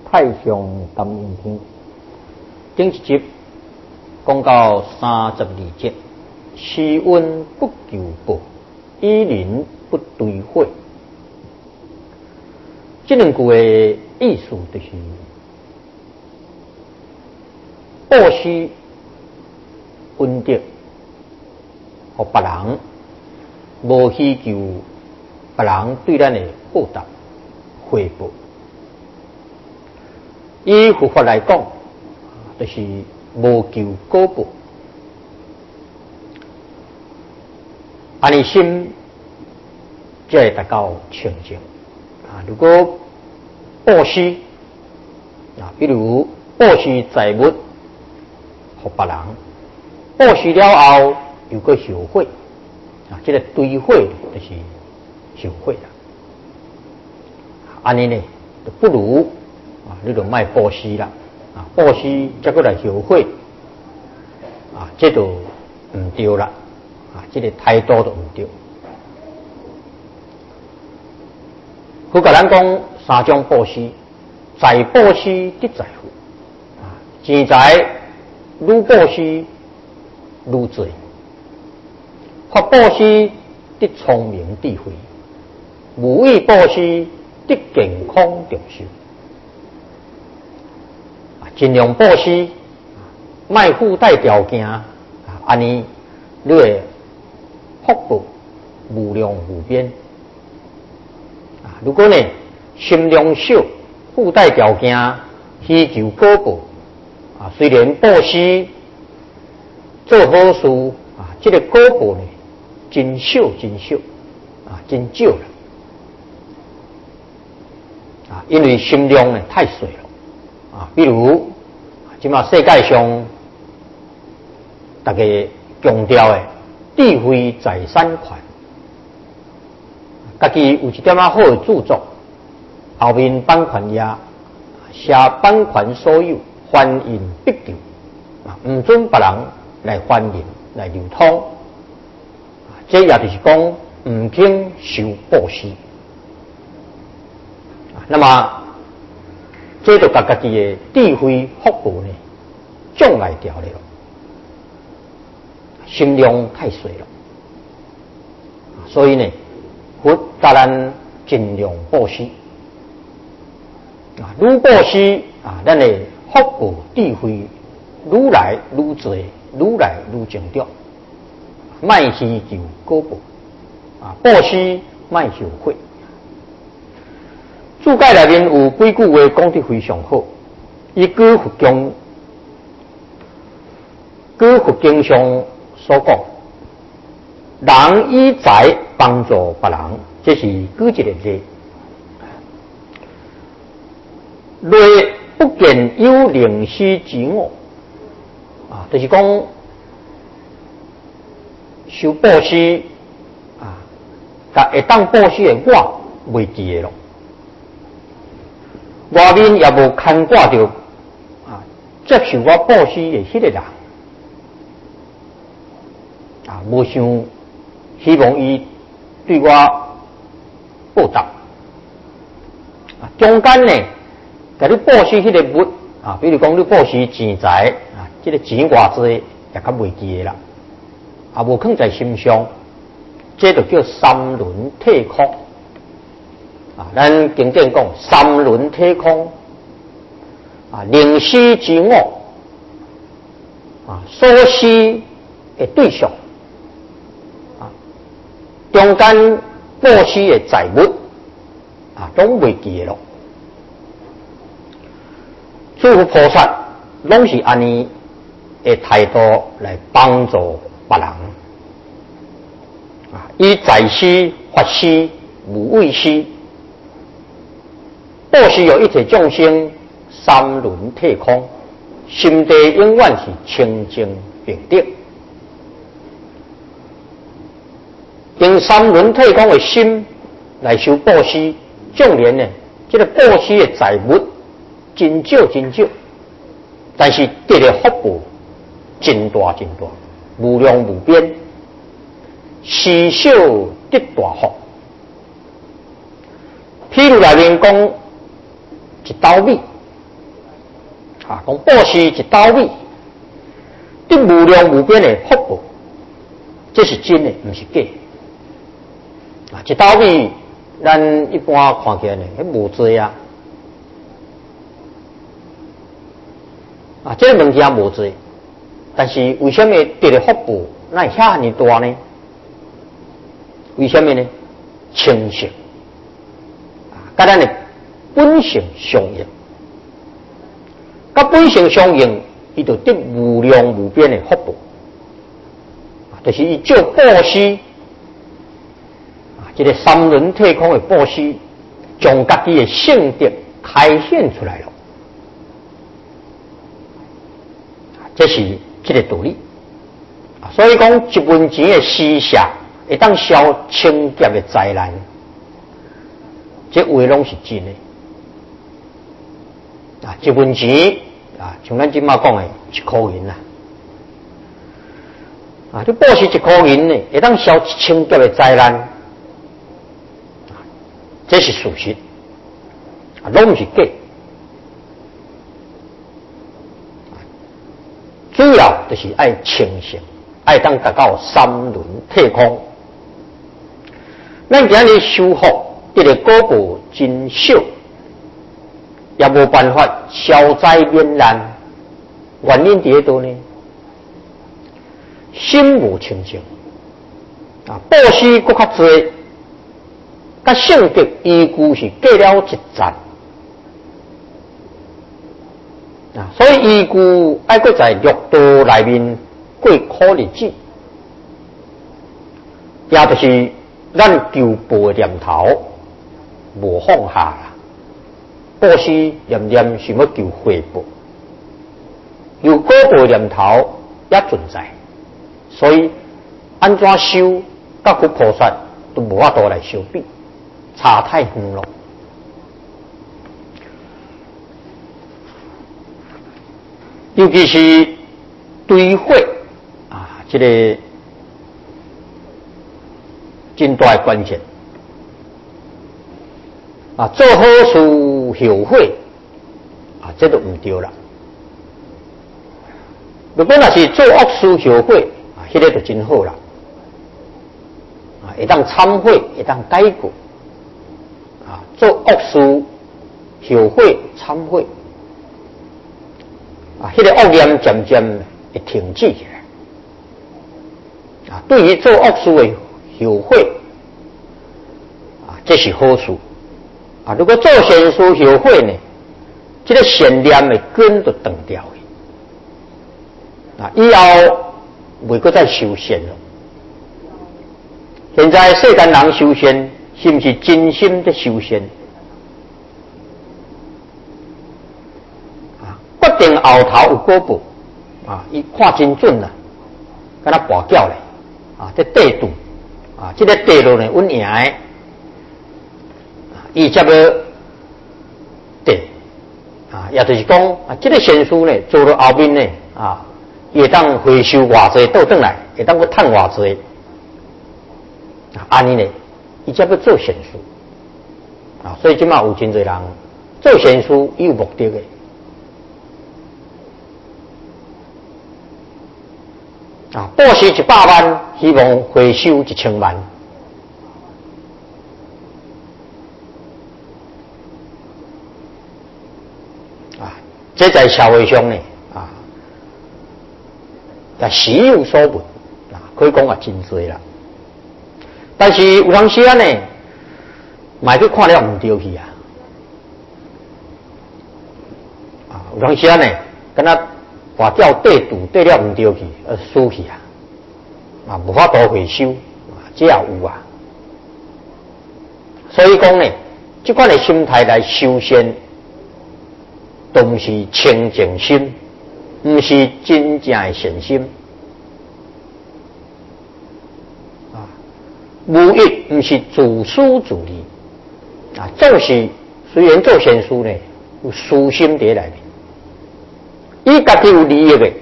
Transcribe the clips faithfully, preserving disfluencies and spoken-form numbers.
太上感应篇，顶一集讲到三十二节，施温不求报，以邻不堆火。这两句的意思就是，布施恩德，互别人，无希求别人对咱的报答回报。以佛法来讲，就是无求果报。安尼心才会达到清净啊！如果布施啊，比如布施财物互别人，布施了后又搁受贿啊，这个堆火就是受贿啦。安尼呢，就不如啊，你就卖布施啦啊，布施再过来受贿啊，这就唔对啦啊，这个态度就唔对。佛教咱讲三种布施，财布施得财富啊，钱财愈布施愈多；法布施得聪明智慧，无畏布施得健康长寿。啊，尽量布施，卖附带条件啊，安尼你的福报无量无边。如果呢心量小，附带条件，希求果报啊，虽然布施做好事啊，这个果报呢真少真少啊，真少了啊，因为心量呢太小了啊。比如今嘛世界上大家强调的智慧财产权。家己有一点仔好的著作，后面版权也写版权所有，翻印必求啊，唔准别人来翻印来流通。这也就是讲唔肯受布施啊。那么这就把家己的智慧福报呢障碍掉了，心量太小了，所以呢。佛教咱尽量布施啊，愈布施啊，咱的福报智慧愈来愈多，愈来愈增长。卖希求果报啊，布施卖受贿。注解内面有几句话讲得非常好，依据佛经，据佛经上所讲。人以财帮助别人，这是举一个例。类不见有灵施之我啊，就是讲受布施啊，但会当布施的我袂记的咯，外面也无牵挂着啊，接受我布施的迄个人啊，无想。希望伊对我报答啊，中间呢，甲你布施迄个物啊，比如讲你布施钱财啊，这个钱偌济也较袂记啦，啊，无放在心上，这就叫三轮体空啊。咱经典讲三轮体空啊，灵施之我啊，所施的对象。中间布施的财物啊，拢袂记咯。诸佛菩萨拢是安尼的态度来帮助别人啊，以财施、法施、无畏施，布施有一切众生三轮体空，心地永远是清净平等。用三轮体空的心来修布施，纵然呢，这个布施的财物真少真少，但是得的福报真大真大，无量无边，施小得大福。譬如内面讲一斗米啊，讲布施一斗米，得无量无边的福报，这是真的，不是假的。啊，一斗米，咱一般看起来呢，迄无多啊。啊，这个物件无多，但是为什么得的福报那遐尼大呢？为什么呢？清净啊，甲咱的本性相应，甲本性相应，伊就得无量无边的福报。啊，就是伊照布施啊，这个三轮体空的布施，将家己的性德开显出来了。这是这个道理啊，所以讲一文钱的施舍会当消清劫的灾难，这话拢是真的啊。一文钱啊，像咱今嘛讲的一块银啦，啊，你布施一块银呢，会当消清劫的灾难，啊，这是事实啊，拢唔是假。主要就是爱清醒，爱当达到三轮体空。咱今日修福，得个果报真少，也无办法消灾免难。原因伫喺度呢？心无清净啊，布施搁较多，甲性格依据是过了一赞。啊，所以依据爱搁在六道内面过苦日子，也就是咱求报的念头无放下啦。布施念念想要求回报，有果报的念头也存在，所以安怎修，甲佛菩萨都无法度来相比，差太远咯。尤其是对火啊，这个真大的关键啊，做好事后悔啊，这都唔对啦。如果若是做恶事后悔啊，迄、那个就真好啦。啊，会当忏悔，会当改过啊，做恶事后悔忏悔。啊，迄、那个恶念渐渐会停止起来。啊，对于做恶事的后悔，啊，这是好事。啊，如果做善事后悔呢，这个善念的根就断掉了。啊，以后袂搁再修善了。现在世间人修善，是不是真心的修善？决定后头有果报啊！伊看真准啦，敢若跋筊咧啊！这地度啊，这个地路呢稳赢的啊，伊才要地啊，也就是讲啊，这个善事呢做到后面呢啊，会当回收偌济倒转来，会当去趁偌济啊，安尼呢，伊才要做善事啊！所以即马有真侪人做善事有目的的。啊，布施一百万，希望回收一千万。啊，这在社会上呢，啊，也时有所闻，啊，可以讲也真多啦。但是有当时啊呢，买去看了唔对去啊，啊，有当时啊呢，跟他。跋筊地堵地了唔对去，而输去啊，啊无法度回收，啊这也有啊。所以讲呢，这款的心态来修仙，都唔是清净心，唔是真正的善心。啊，无益唔是自私自利，啊，总是虽然做善事呢，有私心在内面。伊家己有利益的，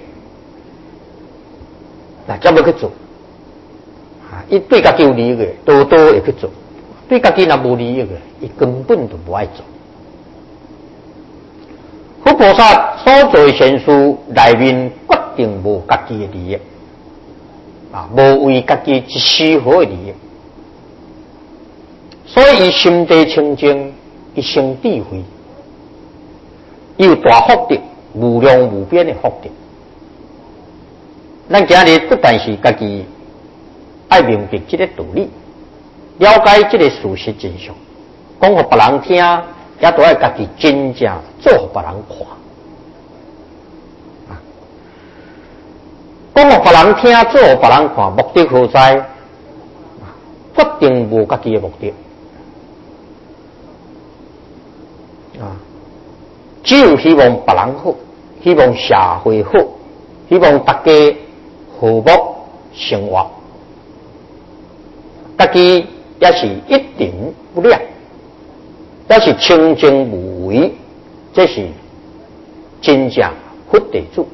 那才要去做。啊，伊对家己有利益的，多多会去做；对家己若无利益的，伊根本就无爱做。 佛菩萨所做善事内面决定无家己的利益，啊，无为家己一丝毫的利益，所以伊心地清净，一生智慧，伊有大福德，无量无边的福德。咱今日不但是家己爱明白这个道理，了解这个事实真相，讲给别人听，也都要家己真正做给别人看。啊，讲给别人听，做给别人看，目的何在？决定无家己的目的。啊，只有希望别人好，希望社会好，希望大家和睦生活，家己也是一定不了，也是清净无为，这是真正佛地主。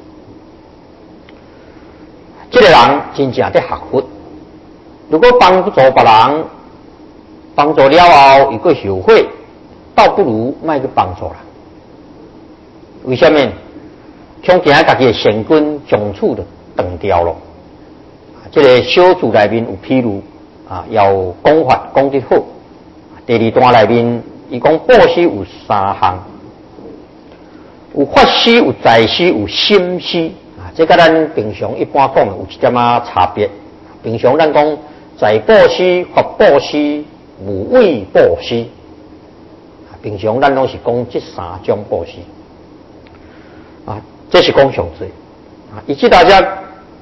这个人真正在学佛，如果帮助别人，帮助了后，如果后悔，倒不如卖去帮助人。为什么？像今日家己的善根从此就断掉了。这个小注内面有披露啊，要讲法讲得好。第二段内面，伊讲布施有三项，有法施、有财施、有心施啊。这跟咱平常一般讲有一点啊差别。平常咱讲财布施、法布施、无畏布施。平常咱拢是讲这三种布施啊，这是讲上最啊。以及大家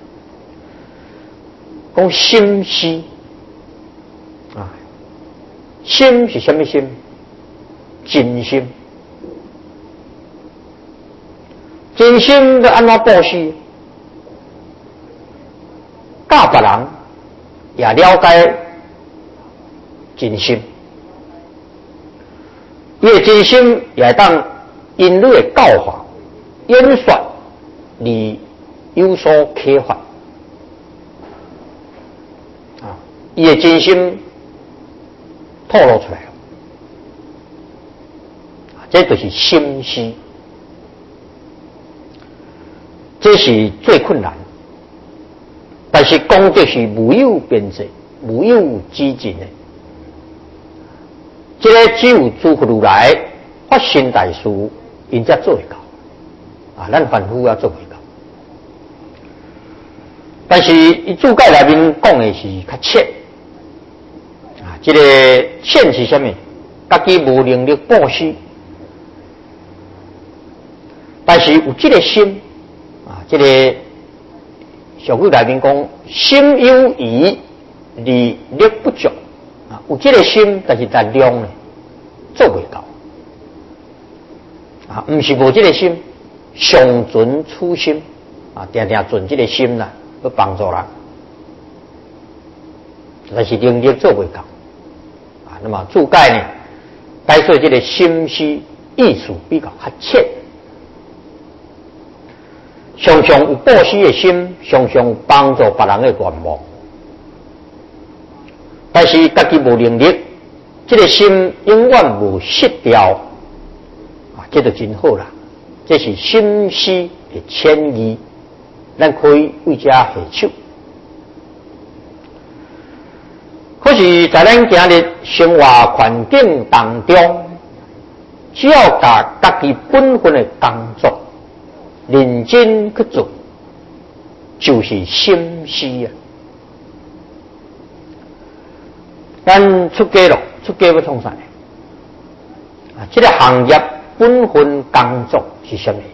讲心施啊，心是什么心？真心，真心要安怎布施？教别人也了解真心。伊的真心也会当因你的教法演说而有所启发啊！伊的真心透露出来了，这就是心施，这是最困难，但是功德是无有边际、无有止境的。这个只有诸佛如来发心大事，因才做会到啊！咱凡夫要做会到，但是伊注解内面讲的是较浅啊。这个浅是什么？家己无能力布施，但是有这个心啊。这个俗语内面讲，心有余，力力不足。啊，有这个心，但是力量呢做袂到啊，不是无这个心，上存初心啊，定定存这个心啦，去帮助人，但是能力做袂到啊。那么注解呢，解说这个心施意思比较较浅，常常有布施的心，常常有帮助别人的愿望。但是家己无能力，这个心永远无失掉啊，这就真好啦。这是心施的谦意，咱可以为这下手。可是，在咱今日生活环境当中，只要把家己本分的工作认真去做，就是心施啊。咱出家咯，出家要创啥？啊，这个行业本分工作是什么？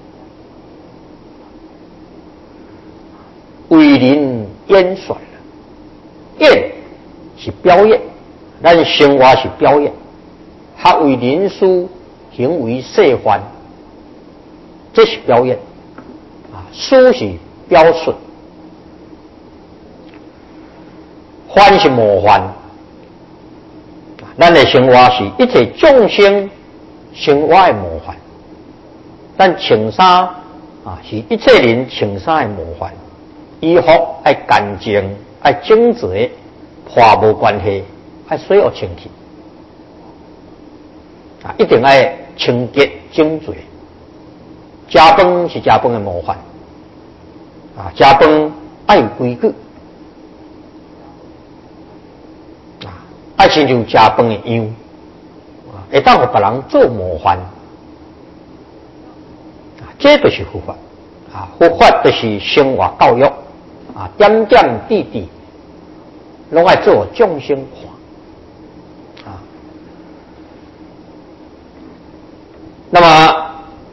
为人演说，演是表演，咱生活是表演，学为人师，行为示范，这是表演啊，书是表述，范是模范。咱的生活是一切众生生活的模范，咱穿衫啊是一切人穿衫的模范，衣服爱干净、爱整洁，破无关系，爱水学清气啊，一定爱清洁整洁食饭是食饭的模范啊，食饭爱有规矩啊，爱亲像食饭的样啊，会当互别人做模范啊，这就是佛法啊，佛法就是生活教育啊，点点滴滴拢爱做众生看啊。那么，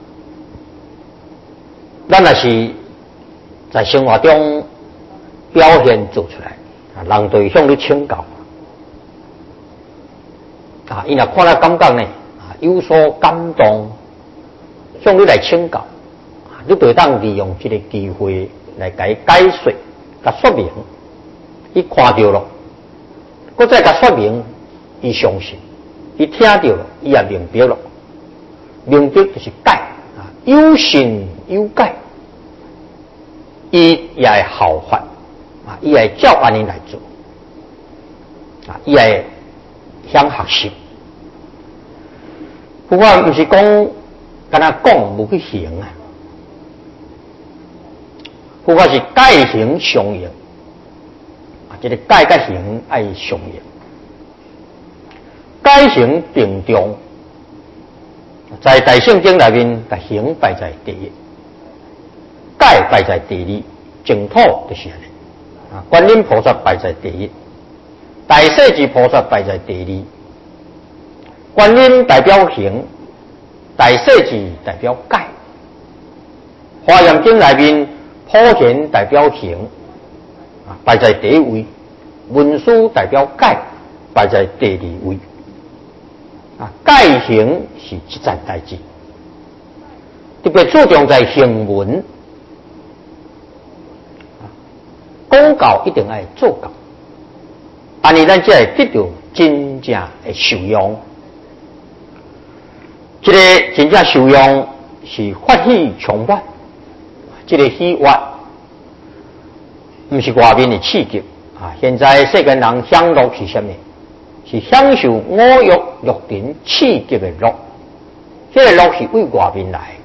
咱若是在生活中表现做出来啊，人就会向你请教啊，伊若看了感觉呢啊有所感动，向你来请教啊，你就当利用这个机会来给解说、甲说明。伊看到了，搁再甲说明，伊相信；伊听到了，伊也明白了。明白就是解啊，有信有解，伊也会效法啊，伊会照安尼来做啊，伊会想学习。佛法毋是讲干那讲无去行啊，佛法是解行相应啊，这个解甲行爱相应，解行并重。在大圣经内面，把行摆在第一，解摆在第二，净土就是安尼啊。观音菩萨摆在第一，大势至菩萨摆在第二。观音代表行，大势至代表解。华严经内面，普贤代表行啊，摆在第一位；文殊代表解，摆在第二位。啊，解行是一件代志，特别注重在行文。讲教一定爱做教，安尼咱才会得到真正的受用。这个真正受用是法喜充满，这个喜悦不是外面的刺激啊。现在世间人享乐是什么？是享受五欲六尘刺激的乐，这个乐是为外面来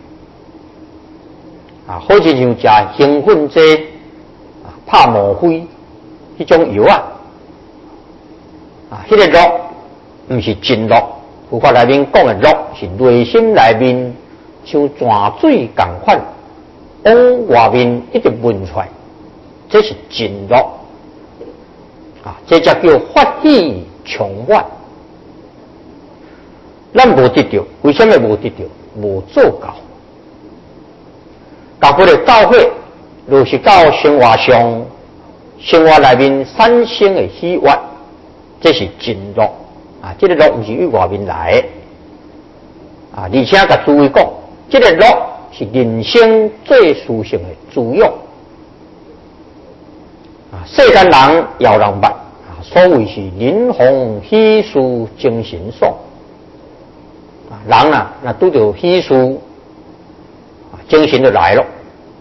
啊，好似像食兴奋剂啊、拍莫非迄种药啊，啊，迄、那个乐不是真乐。佛法内面讲的乐是内心内面像泉水共款，往外面一直闻出来，这是真乐啊，这才叫法喜充满。咱无得到，为什么无得到？无做到。教佛的教诲，若是到生活上，生活内面产生的喜悦，这是真乐啊！这个乐不是由外面来啊，而且甲诸位讲，这个乐是人生最殊胜的滋养啊！世间人要人捌。所谓是人逢喜事精神爽啊，人啊，那拄到喜事啊，精神就来了。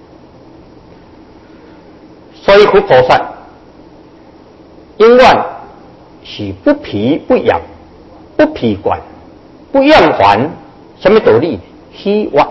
所以佛菩萨永远是不疲不厌、不疲倦、不厌烦，什么道理？喜悦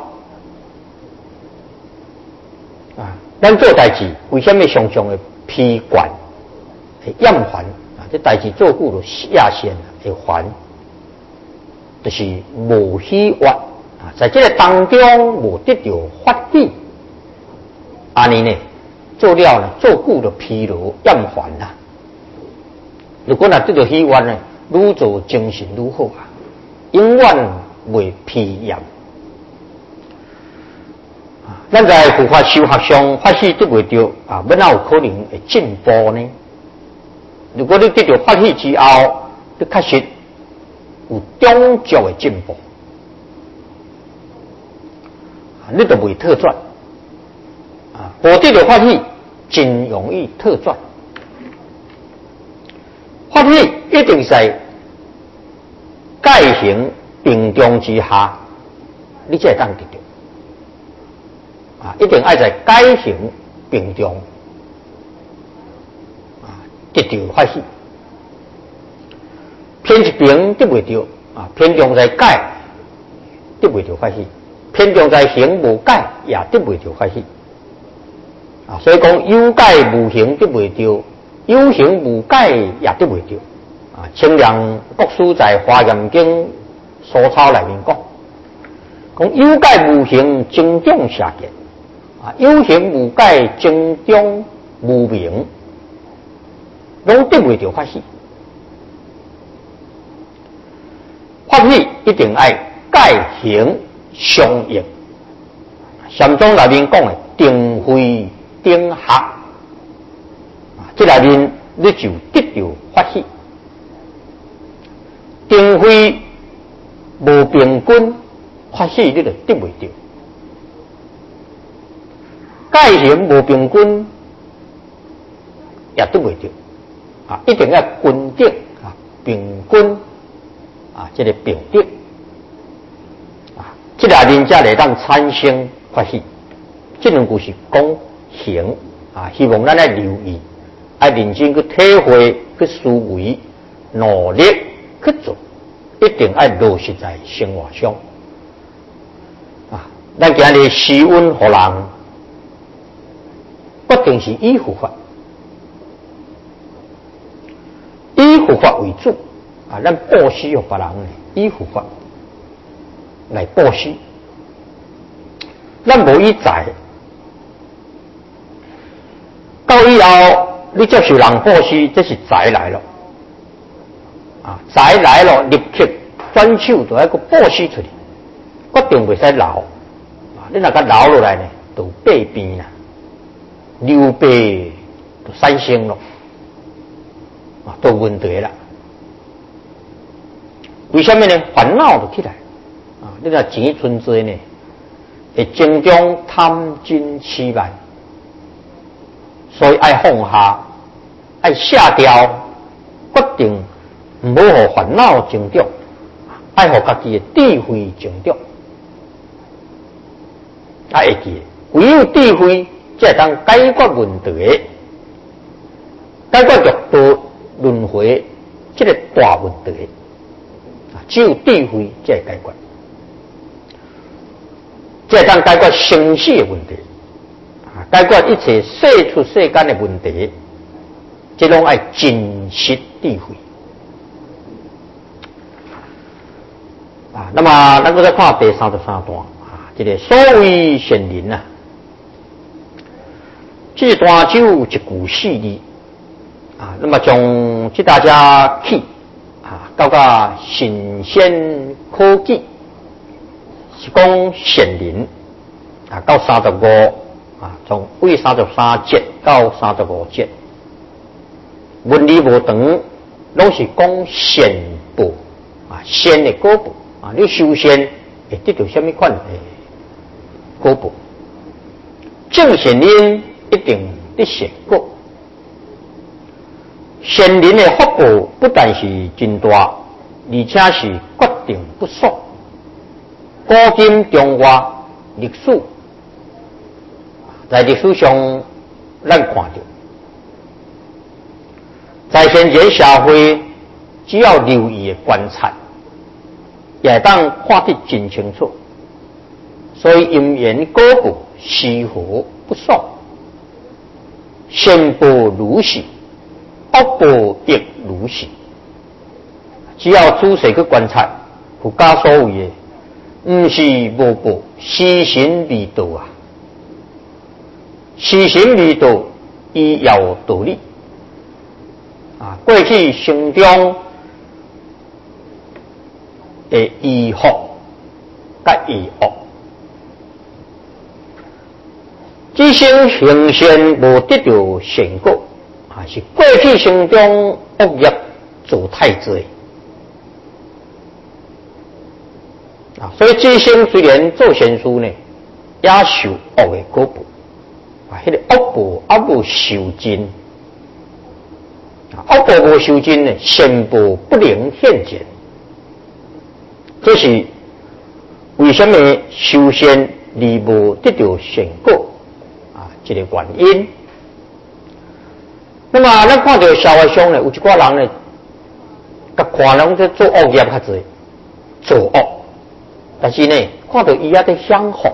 啊！咱做代志，为什么常常会疲倦、会厌烦？这代志做久了，下线会烦，就是无喜悦啊！在这个当中无得到法喜，安尼呢，做了呢，做久了疲劳厌烦啦。如果若得到喜悦呢，愈做精神愈好啊，永远袂疲厌啊！咱在佛法修学上法喜得袂到啊，要哪有可能会进步呢？如果你得到法喜之后，你确实有中足的进步，啊，你就袂退转啊。无得到法喜，真容易退转。法喜一定是在戒行并重之下，你才会当得到啊。一定爱在戒行并重。得到法喜，偏一边得袂到啊，偏重在戒得袂到法喜， 偏重在行无改，也得袂着法喜。啊，所以讲有改无行得袂着，有行无改也得袂着。啊，清凉国师在《华严经》所抄内面讲，讲有改无行精中下见，啊，有行无改精中无明，拢得袂着法喜。法喜一定爱改行相应。禅宗内面讲的定慧定学，啊，这内面你就得到法喜。定慧无平均，法喜你就得袂到；改行无平均，也得袂到。啊，一定要均等啊，平均啊，这个平等啊，这内面才会当产生法喜。这两句是讲行啊，希望咱来留意，要认真去体会、去思维、努力去做，一定要落实在生活上啊。咱今日施恩互人，决定是以护法，以护法为主啊。咱布施予别人呢，以护法来布施，咱无以财。到以后，你接受人布施，这是财来了，啊，财来了，立刻转手就要个布施出去，决定袂使留，啊，你若甲留落来呢，就弊病啦，流弊就产生咯，啊，都有问题啦。为什么呢？烦恼就起来，啊，你若钱存多呢，会增长贪嗔痴慢。所以爱放下，爱下掉，决定唔好互烦恼增长，爱互家己的智慧增长。啊，会记，唯有智慧才会当解决问题，解决六道轮回这个大问题。啊，只有智慧才会解决，才会当解决生死的问题。解决一切世出世间的问题，这拢爱真实智慧啊。那么，咱搁再看第三十三段啊，这个所谓贤人啊，这段只有一句四字啊。那么从这大家起啊，到个神仙科技是讲贤人啊，到三十五。啊，从为三十三节到三十五节，文理无长，拢是讲善报啊，善的果报啊，你修善会得到什么款的果报？正善人一定得善果，善人的福报不但是真大，而且是决定不俗。古今中外历史。在历史上，咱看到，在现前社会，只要留意的观察，也会当看得真清楚。所以因缘果报，是何不爽？善报如是，恶报亦如是。只要仔细去观察，佛家所谓的，不是无报，是神未到啊。是神未到，伊也有道理啊。过去生中的义福甲义恶，这生行善无得到善果啊，是过去生中恶业做太多啊。所以这生虽然做善事呢，也受恶的果报。啊，迄、那个恶报还无受尽，啊，恶报无受尽呢，善报不能现前。这是为什么修善而无得到善果啊？这个原因。那么咱看到社会上呢，有一寡人呢，甲看人在做恶业较济，做恶，但是呢， 看到伊也在享福。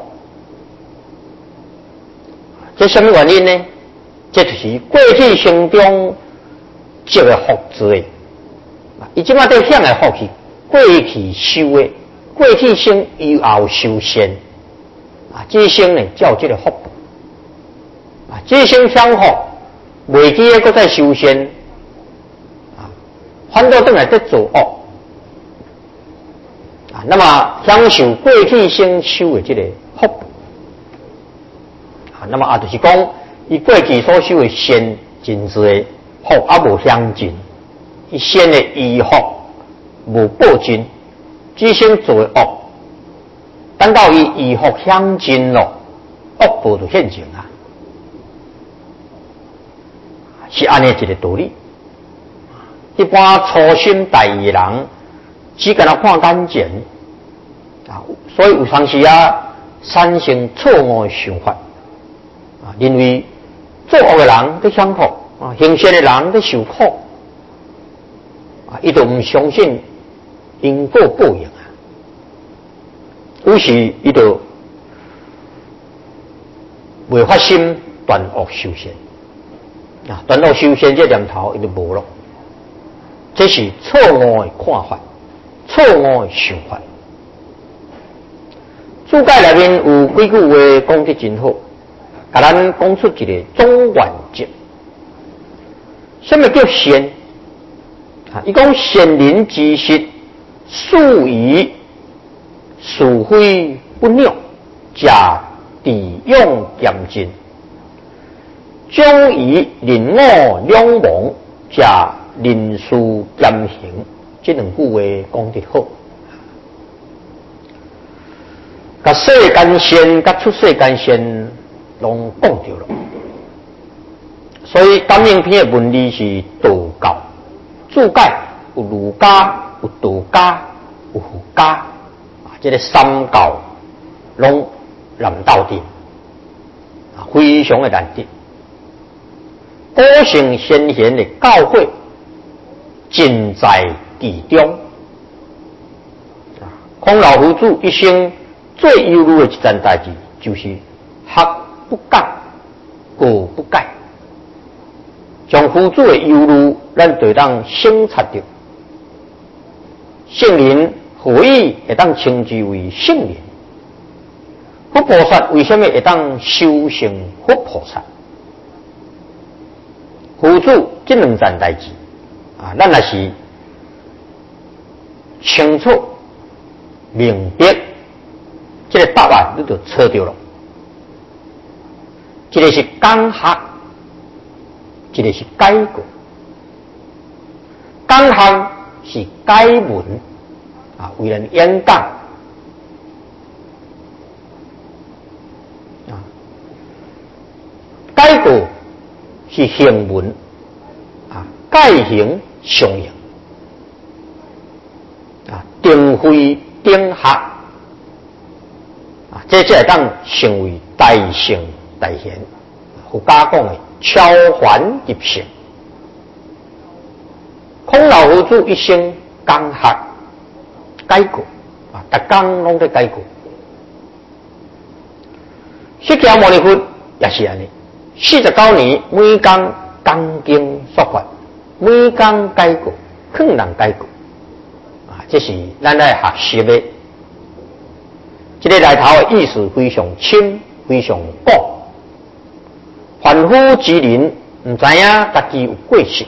这什么原因呢？这就是过去生中积的福罪。伊即马在享的福是过去修的，过去生以后修仙。啊，这生呢叫这个福。啊，这生享福，未记个再修仙。啊，反倒转来在做恶。啊，那么享受过去生修的这个福。啊，那么啊，就是讲，伊过去所修的善真侪福啊无享尽，伊善的遗福无报尽，只生做的恶，等到伊遗福享尽咯，恶报就现前啊，是安尼一个道理。一般粗心大意的人，只敢若看眼前啊，所以有当时啊，产生错误的想法。啊，认为作恶的人在享福，啊，行善的人在受苦，啊，伊就唔相信因果报应啊，于是伊就未发心断恶修善，啊，断恶修善这念头伊就无咯，这是错误的看法，错误的想法。注解内面有几句话讲得真好。甲咱讲出一个总原则。什么叫善？啊，伊讲善人之事，素以是非不拗，假地用严谨；将以人我两亡，假人事严行。这两句话讲得好。甲世间善，甲出世间善。拢讲着了，所以感应篇的文理是道教，注解有儒家、有道家、有佛家，啊，这个三教拢难斗阵，啊，非常的难得。古圣先贤的教诲，尽在其中。啊，孔老夫子一生最忧虑的一件代志，就是学不改，过不改，将夫子的忧虑，咱就当省察着。圣人何以会当称之为圣人？佛菩萨为什么会当修成佛菩萨？夫子这两件代志啊，咱也是清楚明白，这个答案你就找到了。一个是讲学，一个是改过。讲学是改文啊，为人演讲啊；改过是行文啊，改行上行啊，定慧定学啊，这才会当成为大圣。大贤，佛家讲的超凡入圣。孔老夫子一生讲学改过啊，逐工拢在改过。释迦牟尼佛也是安尼，四十九年每工讲经说法，每工改过，劝人改过啊，这是咱来学习的。这个内头的意思非常深，非常广。凡夫之人唔知影家己有过失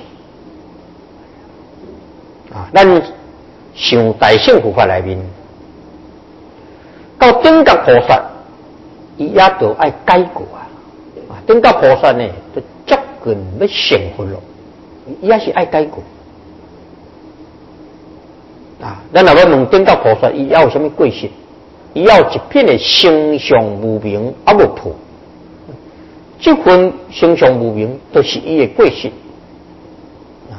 啊！咱上大乘佛法内面，到顶觉菩萨，伊也都爱改过啊！啊，顶觉菩萨呢，就接近要成佛咯，伊也是爱改过啊！咱若要问顶觉菩萨，伊要有啥物过失？伊要有一片的形象无明啊无破。这份形象无明，都是伊的过失啊！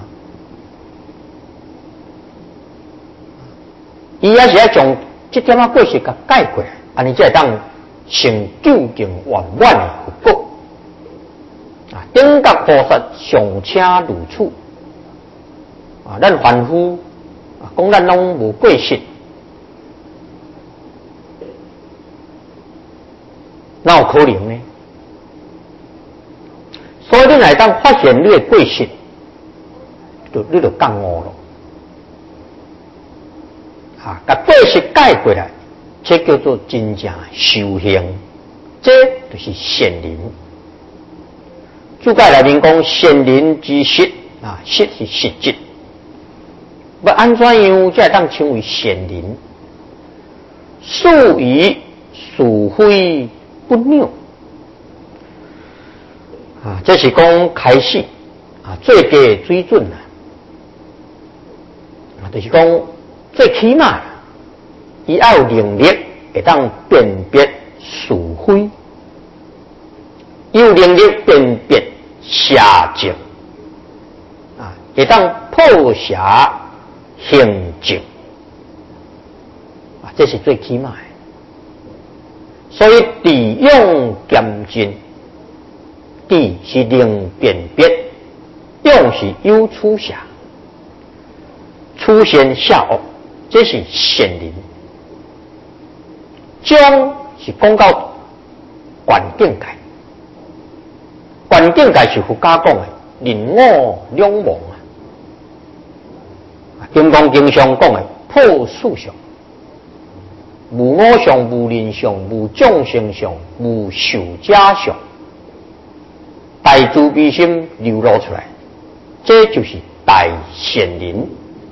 伊也是要将这点仔过失甲改过来，安尼才会当成究竟圆满的佛果啊！顶觉菩萨上请如此啊！咱凡夫啊，讲咱拢无过失哪有可能呢？所以你来当发现你的过失，就你就觉悟了。啊，把过失改过来，这叫做真正修行，这就是显灵。注解内面讲显灵之实啊，实是实质。要安怎样才会当称为显灵？素以属非不拗啊，这是讲开始啊，最低的水准啊，啊，就是讲最起码，伊要有能力会当辨别是非，有能力辨别邪正啊，会当破邪行正啊，这是最起码的。所以智勇兼进，智是能辨别，勇是有处邪，出现下恶，这是显灵。将是讲到观境界，观境界是佛家讲的人我两忘啊。金刚经上讲的破事相，无我相、无人相、无众生相、无受者相，大慈悲心流露出来，这就是大显灵。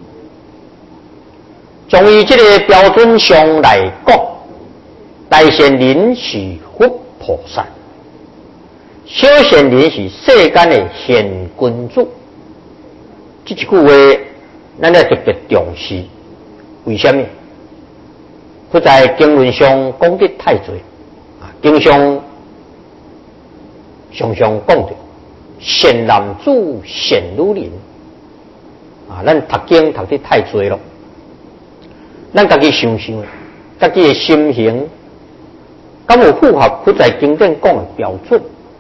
从以这个标准上来讲，大显灵是佛菩萨，小显灵是世间的贤君子。这一句话，咱要特别重视。为什么？佛在经论上讲得太多啊，经常常常讲到贤男子、贤女人啊，咱读经读得太多了，咱家己想想，家己的心行，敢有符合佛在经典讲的标准？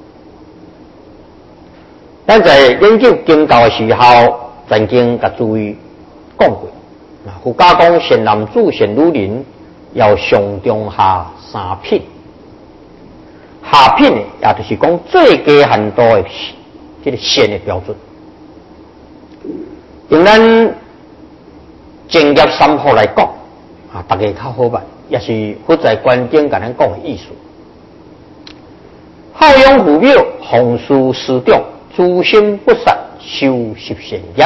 咱在研究经教的时候，曾经甲诸位讲过，啊，佛家讲贤男子、贤女人要上中下三品，下品也就是讲最低限度的这个贤的标准。用咱正业三法来讲，啊，大家较好办，也是佛在观经甲咱讲的意思。好养父母，奉事师长，诛心不杀，修习善业。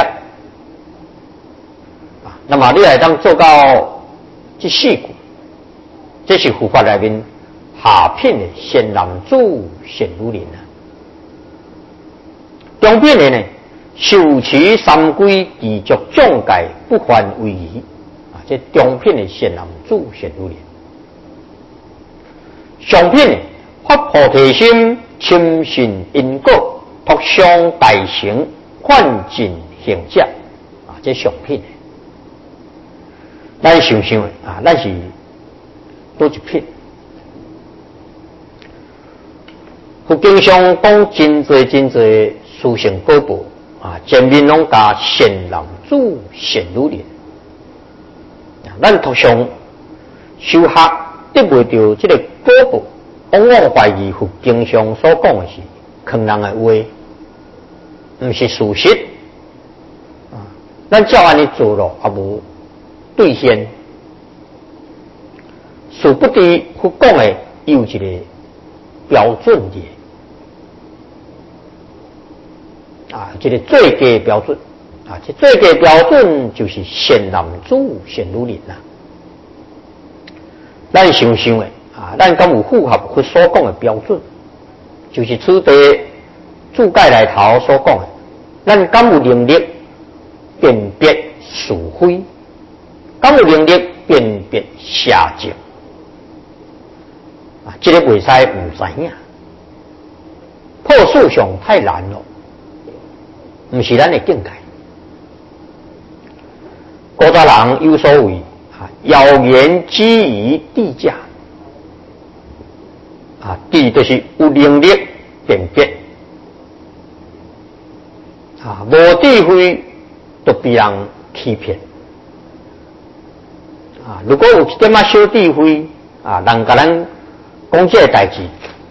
啊，那么你来当做到这四句，这是佛法里面下品的贤男子、贤女人啊。中品的呢，受持三规，持足众戒，不犯违仪啊，这中品的贤男子、贤女人。上品的发菩提心，深信因果，托相大成，换尽行者啊，这上品的。咱想想啊，咱是多一品。佛经上讲真多真多殊胜宝宝啊，前面拢加贤男子、贤女人。咱通常修学得袂到这个宝宝，往往怀疑佛经上所讲的是坑人的话，不是事实啊。咱照安尼做了，也无兑现。殊不知佛讲的有一个标准的啊，这个最低标准啊，这最低标准就是贤男子、贤女人啦。咱想想的啊，咱敢有符合佛所讲的标准？就是此地注解内头所讲的，咱敢有能力辨别是非？敢有能力辨别邪正？啊，这个袂使唔知影，破事上太难了，唔是咱的境界。古早人有所谓啊，谣言基于地价啊，地就是有能力辨别啊，无智慧就被人欺骗啊。如果有一点仔小智慧啊，人甲咱讲这个代志，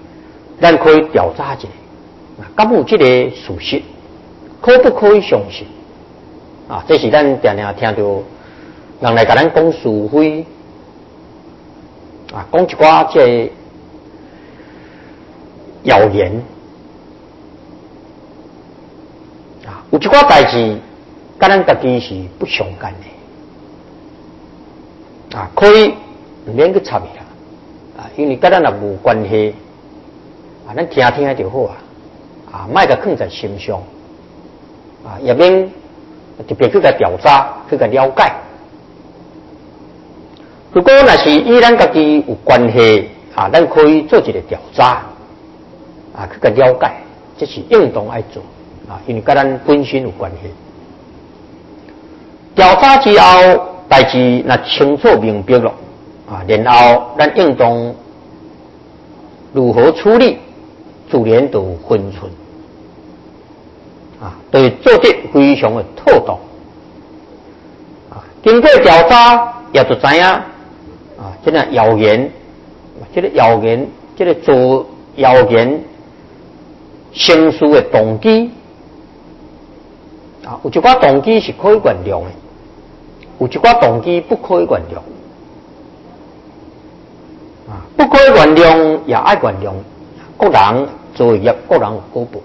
咱可以调查一下，敢有这个事实，可不可以相信？啊，这是咱常常听到人来甲咱讲是非，啊，讲一寡这谣言，啊，有一寡代志，甲咱家己是不相干的，啊，可以唔免去插伊啦，啊，因为甲咱也无关系，啊，咱听听就好啊，啊，莫甲放在心上，啊，也免特别去甲调查，去甲了解。如果若是与咱家己有关系，啊，咱可以做一个调查，啊，去甲了解，这是应当爱做，啊，因为甲咱本身有关系。调查之后，代志若清楚明白了，啊，然后咱应当如何处理，自然就分寸，啊，对做得非常的妥当，啊，经过调查也就知影，啊，这个谣言，这个谣言，这个做谣言生事的动机，啊，有一寡动机是可以原谅的，有一寡动机不可以原谅，啊，不可以原谅也爱原谅，各人做业，各人有果报。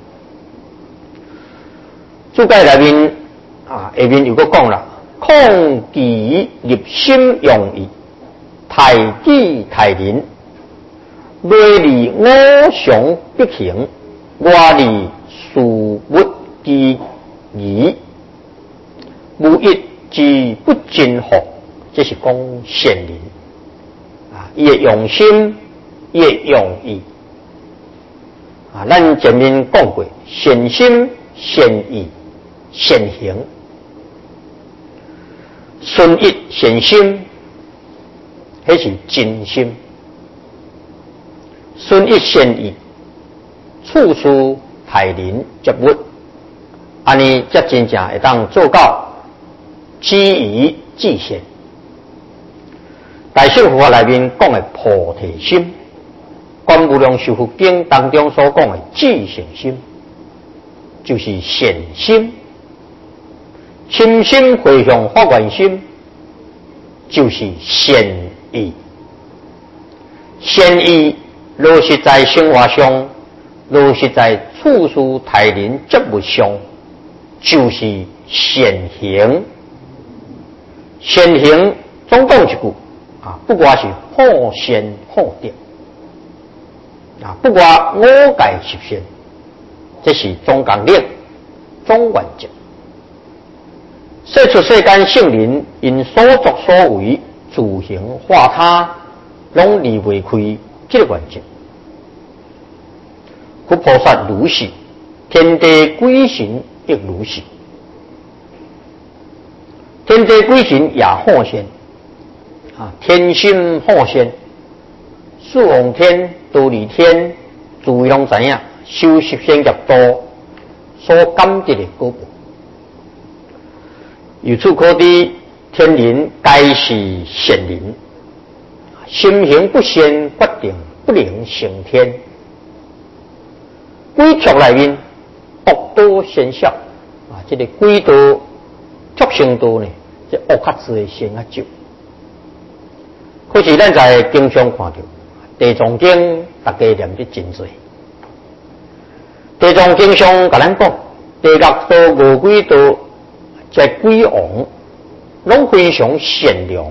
注解内面啊，下面又搁讲啦，抗其入心用意，太己太人，内里我常不行，外里事物之疑，无一之不尽服，这是讲善人啊，伊的用心，伊的用意啊，咱前面讲过，善心、善意、善行，顺益善心，迄是真心；顺益善意，处事待人接物，安尼才真正会当做到知宜至善。大乘佛法内面讲的菩提心，观无量寿佛经当中所讲的至善心，就是善心；亲心回向发愿心，就是善意。善意落实在生活上，落实在处事待人接物上，就是善行。善行总讲一句啊，不管是好善好德啊，不管我戒十善，这是总纲领、总原则。说出世间圣人因所作所为，自行化他，拢离袂开这个原则。佛菩萨如是，天地鬼神亦如是。天地鬼神也好善啊，天心好善，四王天、多利天，自谓拢知影，修十善业多，所感得的果报。由此可知，天人皆是善人，心行不善，决定不能成天。鬼畜内面恶多善少啊，这个鬼多、畜生多呢，这恶较多，善较少。可是咱在经常看到地藏经，大家念得真多。地藏经上甲咱讲，地狱道、恶鬼道，这鬼王拢非常善良，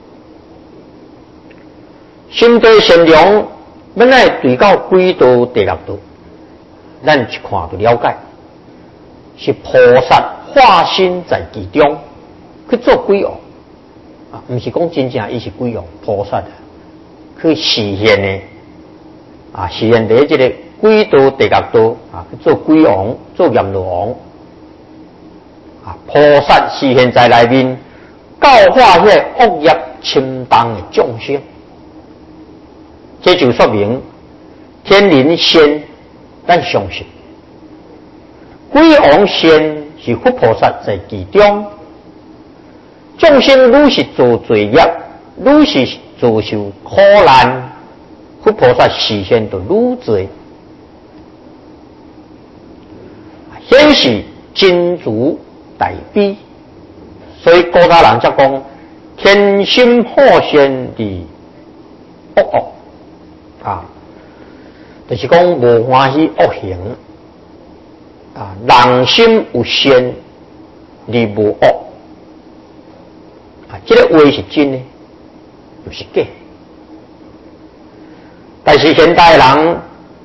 心地善良，本来对到鬼道、地狱道，咱一看就了解，是菩萨化身在其中去做鬼王啊，不是讲真正伊是鬼王，菩萨去实现的啊，实现在这个鬼道、地狱道啊去做鬼王、做阎罗王啊，菩萨实现在内面教化迄个恶业侵当的众生，这就说明天人仙。咱相信，鬼王仙是佛菩萨在其中，众生愈是做罪业，愈是遭受苦难， 佛菩萨视线就愈多，显示真如大悲。所以古早人才讲天心好现的恶恶啊，就是讲无欢喜恶行啊，人心有善而无恶啊，这个话是真的，不是假。但是现代人，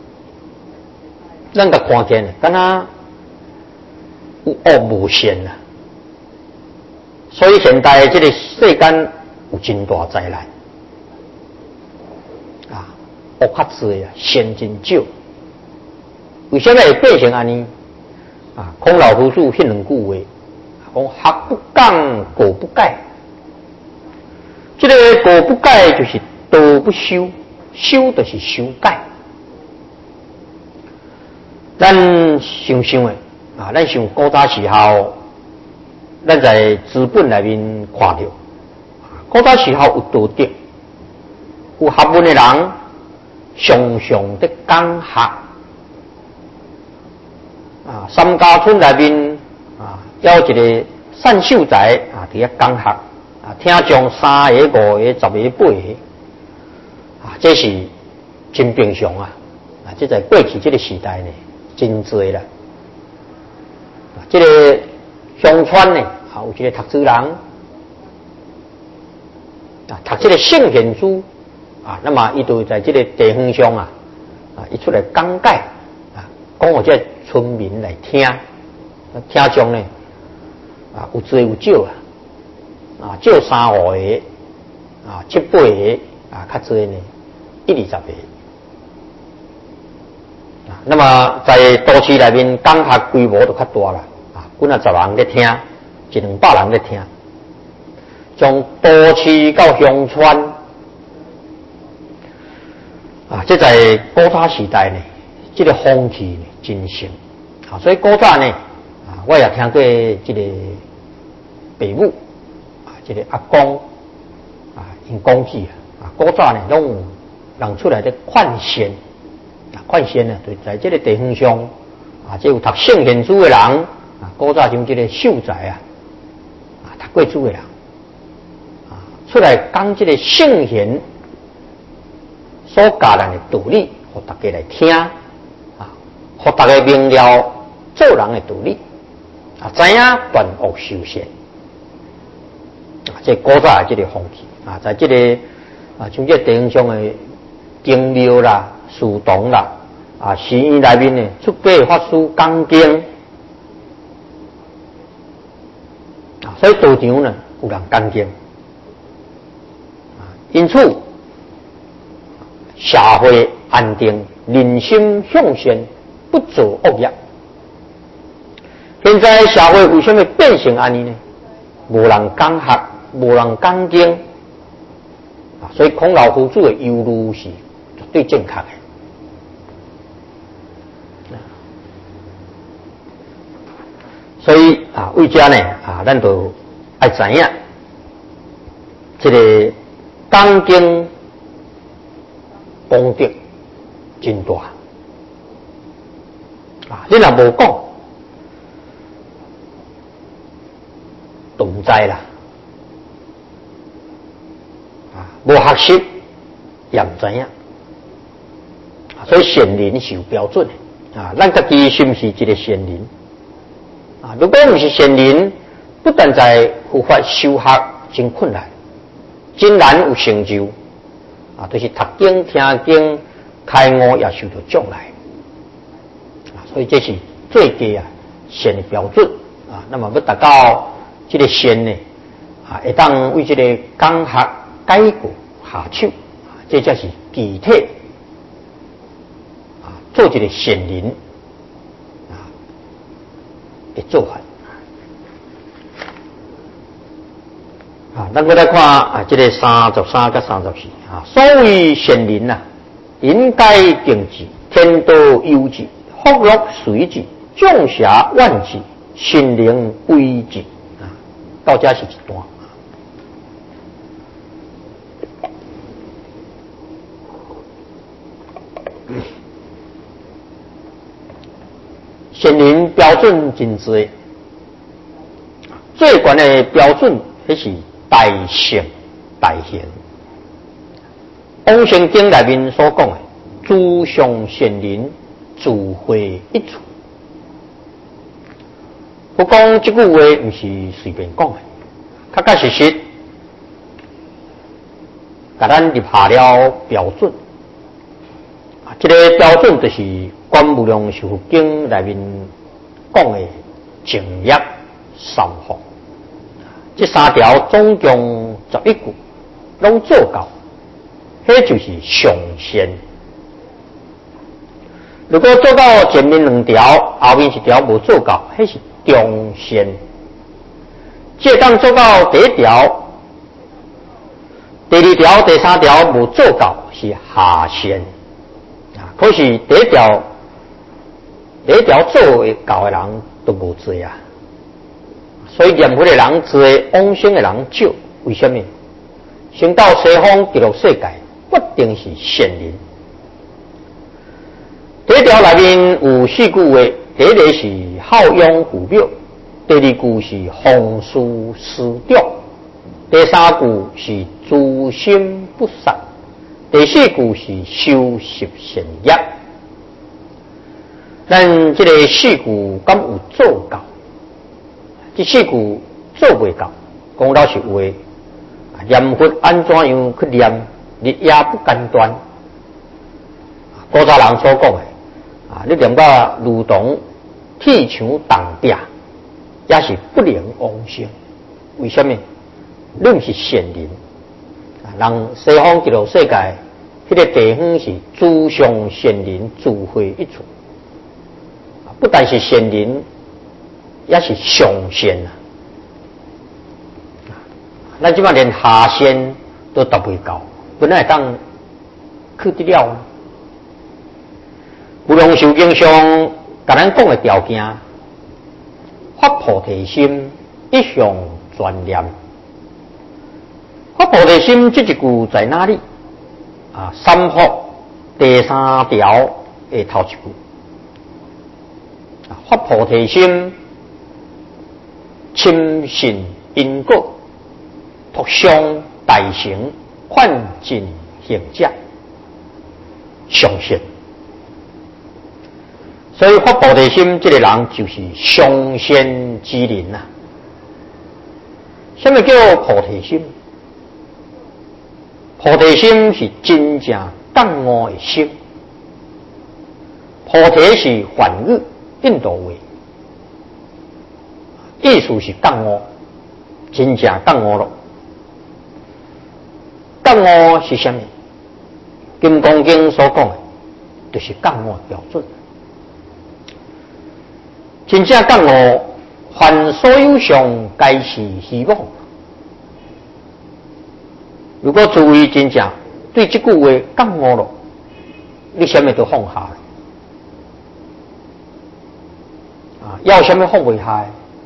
咱个看见，敢若有恶无善啊。所以现代这个世间有真大灾难啊，恶较多啊，善真少。为什么会变成安尼？啊，孔老夫子迄两句话，讲学不讲，果不改。这个果不改就是道不修，修就是修改。咱想想诶，啊，咱想古早时候。咱在资本内面看到，古早时候有道德，有学问的人，常常在讲学。啊，三家村内面啊，有一个善秀才啊，伫遐讲学啊，听讲三个、五个、十个、八个，啊，这是真平常啊！啊，这在过去这个时代呢，真多啦。啊，这个。乡村呢，啊，有一个读书人，啊，读这个圣贤书，啊，那么伊就在这个地方上啊，啊，伊出来讲解，啊，讲互这村民来听，听众呢，啊，有多有少啊，啊，少三五个，啊，七八个，啊，较多呢，一二十个，啊，那么在都市内面讲学规模就较大啦。几啊十人在听，一两百人在听，从都市到乡村，啊，这在古早时代呢，这个风气呢真盛，啊，所以古早呢，啊，我也听过这个父母，啊，这个阿公，啊，因讲起啊，古早呢，拢人出来的劝贤，啊，劝贤呢，就在这个地方上，啊，这有读圣贤书的人。啊，古早像这个秀才啊，啊，读过书的人，啊，出来讲这个圣贤所教人的道理，互大家来听，啊，互大家明了做人的道理，啊，知影断恶修善，啊，这古早的这个风气，啊，在这个啊，像这地方上的经庙啦、祠堂啦，啊，寺院内面呢，出家法师讲经。所以道场呢，有人讲经，啊，因此社会安定，人心向善，不做恶业。现在社会为什么变成安尼呢？无人讲学，无人讲经，啊，所以孔老夫子的忧虑是绝对正确的。所以啊，为家呢啊，咱都爱知影，这个讲经功德真大啊！你若无讲，都唔知啦啊！无学习也唔知影，所以善人是有标准的啊！咱家己是不是一个善人？啊，如果不是善人，不但在佛法修学真困难，真难有成就，啊，就是读经听经开悟也受到障碍，啊，所以这是最低啊善的标准啊。那么要达到这个善呢，啊，会当为这个讲学改过下手，啊，这才是具体啊做一个善人。做法啊，咱过来看啊，这个三十三跟三十四啊，所谓善人呐、啊，应该敬之，天道佑之，福禄随之，众侠万之，心灵归之啊。到这是一段。 贤人标准真多，最悬的标准迄是大圣大贤。往生经内面所讲的“诸上贤人，智慧一处”，我讲这句话不是随便讲的，确确实实，给咱立下了标准。啊，这个标准就是《观无量寿佛经》内面讲的净业三法。这三条总共十一句，拢做到，迄就是上善。如果做到前面两条，后面一条无做到，迄是中善。这当做到第一条、第二条、第三条无做到，是下善。啊，可是第一条、第一条做会到的人都无多啊。所以念佛的人多，往生的人少。为什么？升到西方极乐世界，不定是善人。第一条内面有四句话，第一个是好养父母，第二句是奉事师长，第三句是诸心不散，第四句是修习善业。咱这个四句敢有做到？这四句做袂到，讲老实话，念佛安怎样去念，日夜不间断。古早人所讲的，啊，你念到如同铁墙当壁，也是不能往生。为什么？你不是善人。啊，人西方极乐世界，迄、那个地方是诸上善人，智慧一处。不但是善人。也是上善啊！咱即摆连下善都达袂到，本来当去得了。无量寿经上甲咱讲的条件，发菩提心，一向专念。发菩提心这一句在哪里？啊，三福第三条的头一句。啊，发菩提心。亲信因果，托相大成，劝进行者，上善。所以发菩提心，这个人就是上善之人呐、啊。什么叫菩提心？菩提心是真正觉悟的心。菩提是梵语，印度话。意思是觉悟，真正觉悟了。觉悟是什么？金刚经所讲的，就是觉悟的标准。真正觉悟，凡所有上皆是希望。如果诸位真正对这句话觉悟了，你什么都放下了。啊，要什么放不下？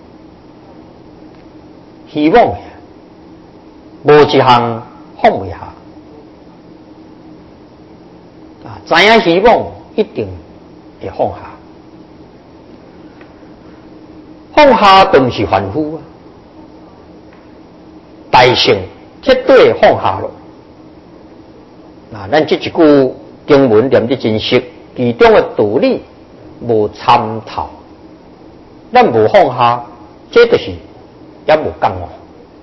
希望的，无一项放袂下。啊，知影希望一定会放下。放下都不是凡夫啊，大乘绝对放下了。啊，咱这一句经文念得真实，其中的道理无参透，咱无放下，这就是。也无觉悟。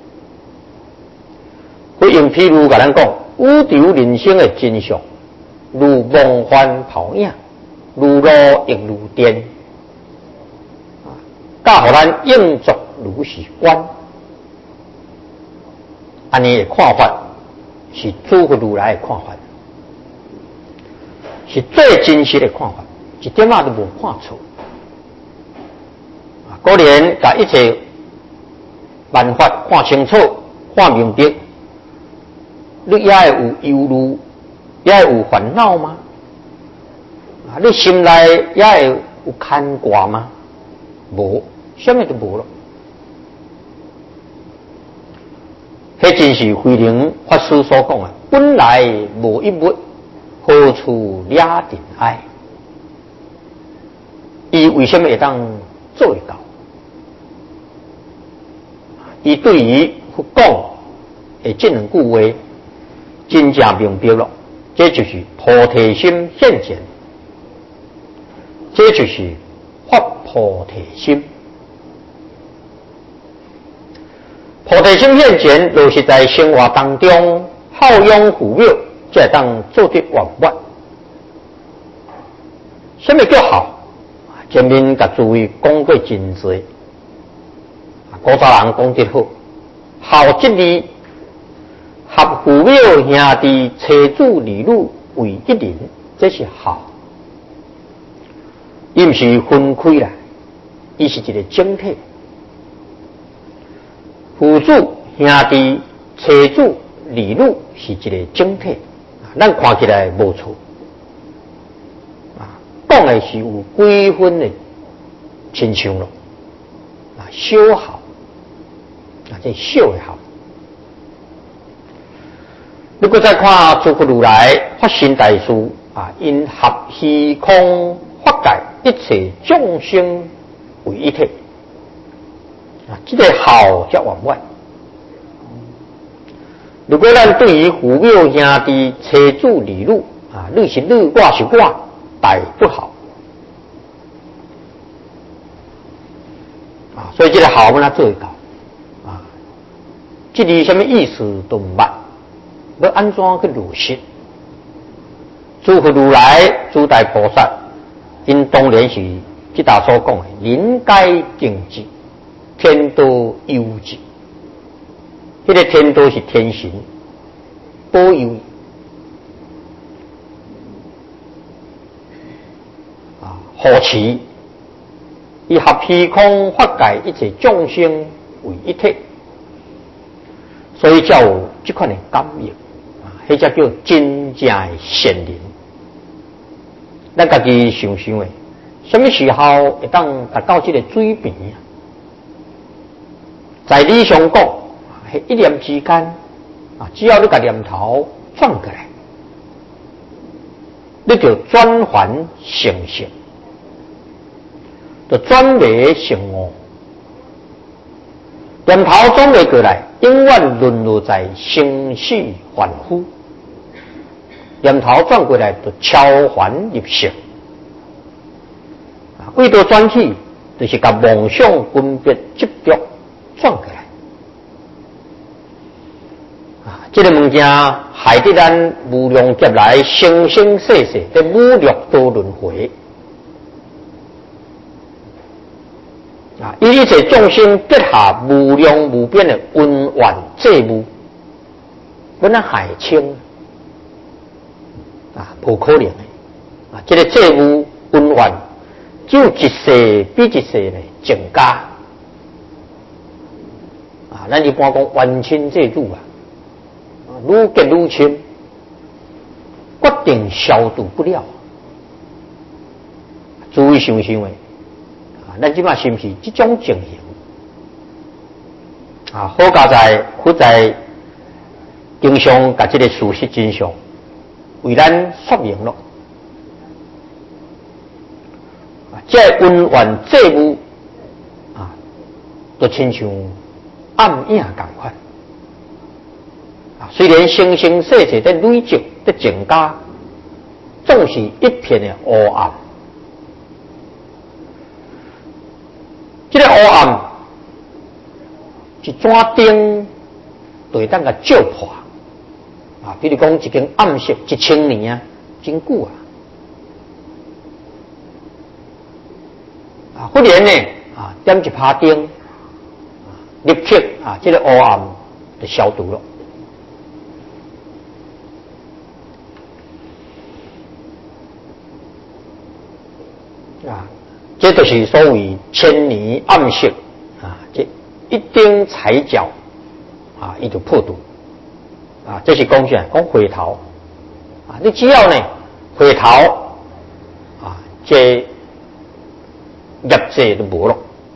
佢用譬如甲咱讲，宇宙人生的真相，如梦幻泡影，如露亦如电，教互咱应作如是观。安尼的看法是诸佛如来的看法，是最真实的看法，一点仔都无看错。果然把一切办法看清楚、看明白，你也会有忧虑，也会有烦恼吗？啊，你心内也会有牵挂吗？无，什么都无了。迄真是慧能法师所讲的，本来无一物， 何处俩定爱？伊为什么会当做会到？伊对于讲诶这两句话，真正明白了，这就是菩提心现前，这就是发菩提心。菩提心现前，就是在生活当中孝养父母，才会当做得圆满。什么叫孝？前面甲诸位讲过真多，古早人讲得好，孝这字合父母兄弟妻子儿女为一人，这是孝。伊毋是分开啦，伊是一个整体。父子兄弟妻子儿女是一个整体，咱看起来无错。讲的是有几分的亲像咯，啊，小孝，啊，这小的孝。如果再看诸佛如来发心大事啊，因合虚空法界一切众生为一体，啊，这个孝才圆满。如果咱对于父母兄弟妻子儿女啊，你是你，我是我，大不好啊，所以这个好我们做会到啊，这里什么意思都唔捌，要安怎去落实？诸佛如来、诸大菩萨，因当然是这大所讲的人皆敬之，天道佑之。这个天道是天神保佑啊，护持。以合虚空法界一切众生为一体，所以才有这款的感应啊，迄才叫真正的善人。咱家己想想诶，什么时候会当达到这个水平啊？在理上讲，迄一念之间啊，只要你把念头转过来，你就转还成性。就转为成我，念头转未过来，永远沦落在生死凡夫。念头转过来，就超凡入圣。啊，为道转去，就是甲梦想分别执着转过来。啊，这个物件害得咱无量劫来生生世世在五六道轮回。啊！以一切众生结下无量无边的恩怨债务，本来海清啊，不可能的啊！这个债务恩怨，只有一世比一世呢增加啊！咱一般讲冤亲债主啊，愈结愈深，决定消除不了。诸位想想诶。咱即马是毋是这种情形啊？好佳在佛在经常把这个事实真相为咱说明了啊，这恩怨债务啊，都亲像暗影同款啊。虽然生生世世在累积在增加，总是一片的黑暗。这个黑暗一盏灯就会当甲照破啊！比如讲一间暗室一千年啊，真久啊！啊，忽然呢啊，点一帕灯，立刻啊，这个黑暗就消除了。啊。这就是所谓千年暗室啊，这一丁踩脚啊，伊就破除啊。这是讲啥？讲回头啊，你只要呢回头啊，这业债都无了。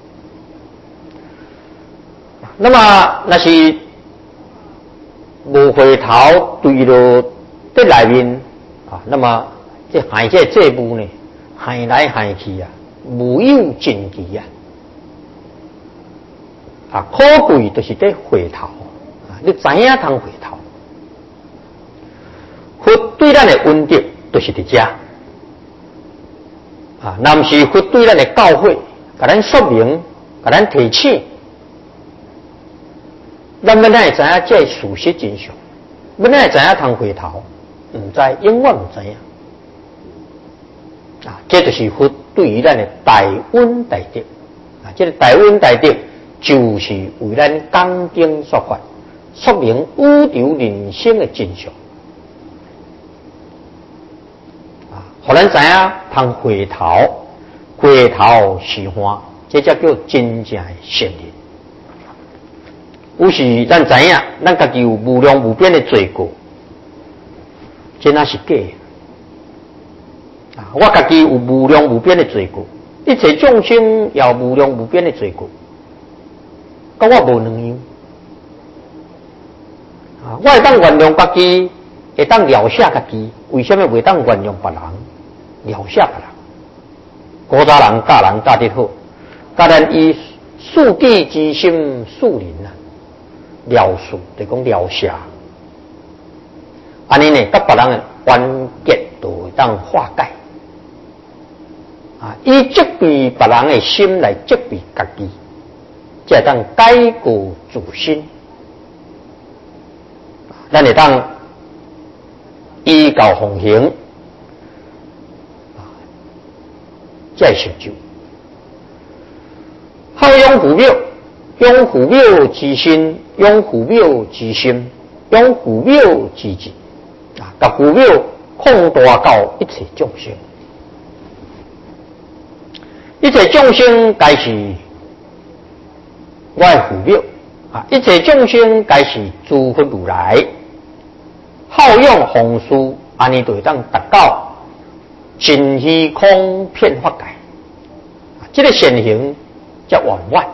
那么那是无回头对了在内面啊， 啊，那么这害这这部呢，害来害去啊，无有尽期啊。啊，可贵就是在回头啊，你知影通回头。佛对咱的恩德，就是伫遮啊，若毋是佛对咱的教诲，甲咱说明，甲咱提醒，咱要哪会知影这事实真相？要哪会知影通回头？毋知，永远毋知影。啊，这就是佛对于咱的大恩大德啊，这个大恩大德就是为咱讲经说法，说明宇宙人生的真相。互咱知影通回头，回头是岸，这才叫真正的圣人。有时咱知影，咱家己有无量无边的罪过，这那是假的。啊，我家己有无量无边的罪过，一切众生也有无量无边的罪过，跟我无两样。啊，我会当原谅家己，会当了解家己，为什么袂当原谅别人？了解别人，古早人教人教得好，教咱以恕己之心恕人啊，了恕就讲了解，安尼呢，甲别人的冤结就会当化解，啊，以责备别人的心来责备家己，才会当改过自新，咱会当依教奉行。才成就。好养父母，养父母之心，养父母之心，养父母之志啊！甲父母扩大到一切众生，一切众生皆是我的父母啊！一切众生皆是诸佛如来，好养弘誓，安尼就会当达到真虚空遍法界，啊，这个善行叫圆满，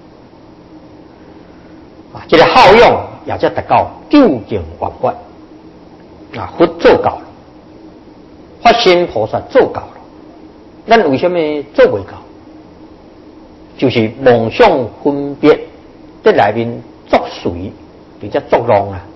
啊，这个好用也叫达到究竟圆满，啊，佛做到了，法身菩萨做到了，咱为什么做未到？就是妄想分别在内面作祟，比较作弄啊，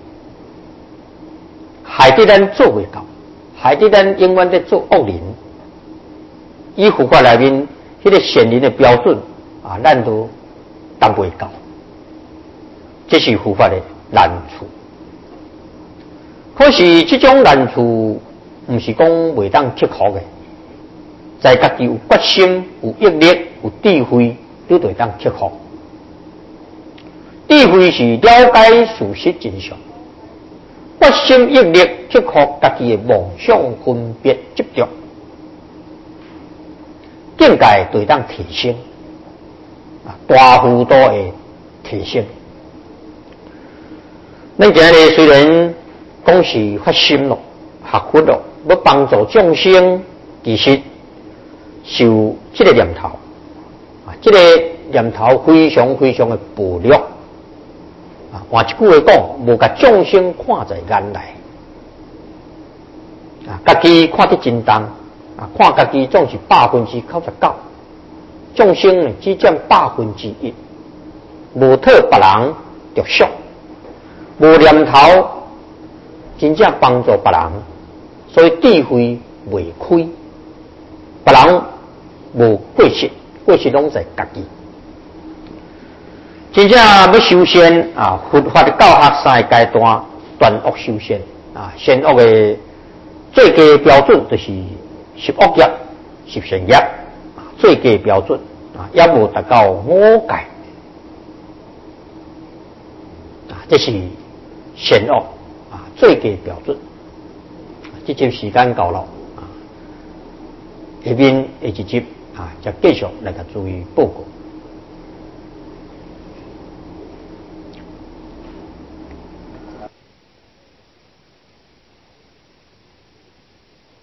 害得咱做未到。害得咱永远在做恶人，以佛法内面迄个善人的标准啊，咱都达袂到，这是佛法的难处。可是这种难处，毋是讲袂当克服的，在家己有决心、有毅力、有智慧，你就会当克服。智慧是了解事实真相。决心毅力克服家己的妄想分别执着，境界就会当提升，啊，大幅度的提升。咱今日虽然讲是发心咯，学佛咯，要帮助众生，其实是有这个念头，啊，这个念头非常非常的薄弱。换一句话讲，无甲众生看在眼内，啊，家己看得真重，啊，看家己总是百分之九十九，众生呢只占百分之一，无讨别人着想，无念头真正帮助别人，所以智慧未开，别人无过失，过失拢在家己。真正要修仙啊，佛法的教学三个阶段，断恶修仙啊，善恶的最低标准就是十恶业、十善业啊，最低标准啊，也无达到五戒啊，这是善恶啊最低标准。这集时间到了啊，下面下一集啊，就继续来甲诸位报告。